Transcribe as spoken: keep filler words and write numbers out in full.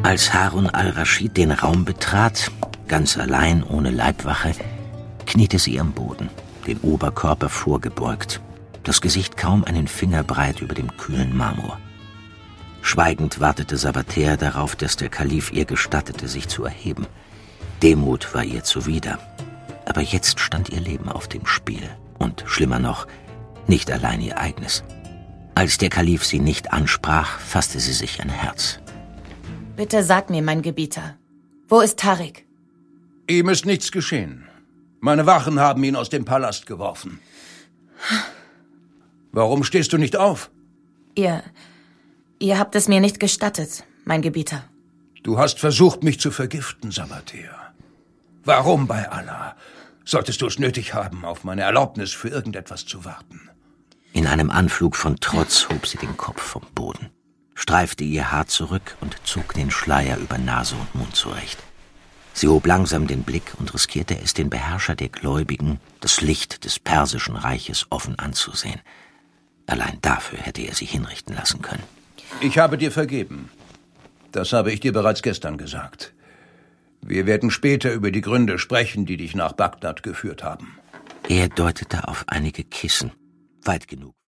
Als Harun al-Raschid den Raum betrat, ganz allein, ohne Leibwache, kniete sie am Boden, den Oberkörper vorgebeugt, das Gesicht kaum einen Finger breit über dem kühlen Marmor. Schweigend wartete Sabatier darauf, dass der Kalif ihr gestattete, sich zu erheben. Demut war ihr zuwider. Aber jetzt stand ihr Leben auf dem Spiel. Und schlimmer noch, nicht allein ihr eigenes. Als der Kalif sie nicht ansprach, fasste sie sich ein Herz. Bitte sag mir, mein Gebieter, wo ist Tarik? Ihm ist nichts geschehen. Meine Wachen haben ihn aus dem Palast geworfen. Warum stehst du nicht auf? Ihr... Ihr habt es mir nicht gestattet, mein Gebieter. Du hast versucht, mich zu vergiften, Sabatier. Warum bei Allah solltest du es nötig haben, auf meine Erlaubnis für irgendetwas zu warten? In einem Anflug von Trotz hob sie den Kopf vom Boden, streifte ihr Haar zurück und zog den Schleier über Nase und Mund zurecht. Sie hob langsam den Blick und riskierte es, den Beherrscher der Gläubigen, das Licht des persischen Reiches, offen anzusehen. Allein dafür hätte er sie hinrichten lassen können. Ich habe dir vergeben. Das habe ich dir bereits gestern gesagt. Wir werden später über die Gründe sprechen, die dich nach Bagdad geführt haben. Er deutete auf einige Kissen, weit genug.